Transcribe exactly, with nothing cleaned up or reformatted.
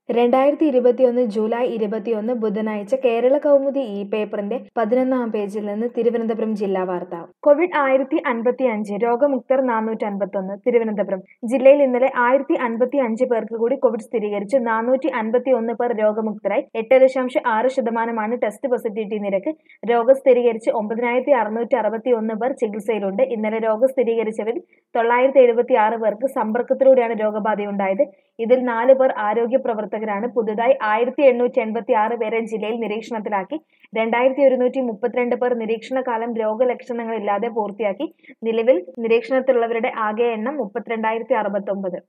രണ്ടായിരത്തി ഇരുപത്തിയൊന്ന് ജൂലൈ ഇരുപത്തിയൊന്ന് ബുധനാഴ്ച കേരള കൗമുദി ഇ പേപ്പറിന്റെ പതിനൊന്നാം പേജിൽ നിന്ന് തിരുവനന്തപുരം ജില്ലാ വാർത്ത. കോവിഡ് ആയിരത്തി അൻപത്തി അഞ്ച് രോഗമുക്തർ നാനൂറ്റി അൻപത്തൊന്ന് തിരുവനന്തപുരം ജില്ലയിൽ ഇന്നലെ ആയിരത്തി അൻപത്തി അഞ്ച് പേർക്ക് കൂടി കോവിഡ് സ്ഥിരീകരിച്ചു. നാനൂറ്റി അൻപത്തി ഒന്ന് പേർ രോഗമുക്തരായി. എട്ട് ദശാംശം ആറ് ശതമാനമാണ് ടെസ്റ്റ് പോസിറ്റിവിറ്റി നിരക്ക്. രോഗം സ്ഥിരീകരിച്ച് ഒമ്പതിനായിരത്തി അറുന്നൂറ്റി അറുപത്തി ഒന്ന് പേർ ചികിത്സയിലുണ്ട്. ഇന്നലെ രോഗം സ്ഥിരീകരിച്ചവരിൽ തൊള്ളായിരത്തി എഴുപത്തി ആറ് പേർക്ക് സമ്പർക്കത്തിലൂടെയാണ് രോഗബാധയുണ്ടായത്. ഇതിൽ നാല് പേർ ആരോഗ്യ പ്രവർത്തകരാണ്. പുതുതായി ആയിരത്തി എണ്ണൂറ്റി എൺപത്തി ആറ് പേരെ ജില്ലയിൽ നിരീക്ഷണത്തിലാക്കി. രണ്ടായിരത്തി ഒരുന്നൂറ്റി മുപ്പത്തിരണ്ട് പേർ നിരീക്ഷണകാലം രോഗലക്ഷണങ്ങളില്ലാതെ പൂർത്തിയാക്കി. നിലവിൽ നിരീക്ഷണത്തിലുള്ളവരുടെ ആകെ എണ്ണം മുപ്പത്തിരണ്ടായിരത്തി അറുപത്തൊമ്പത്.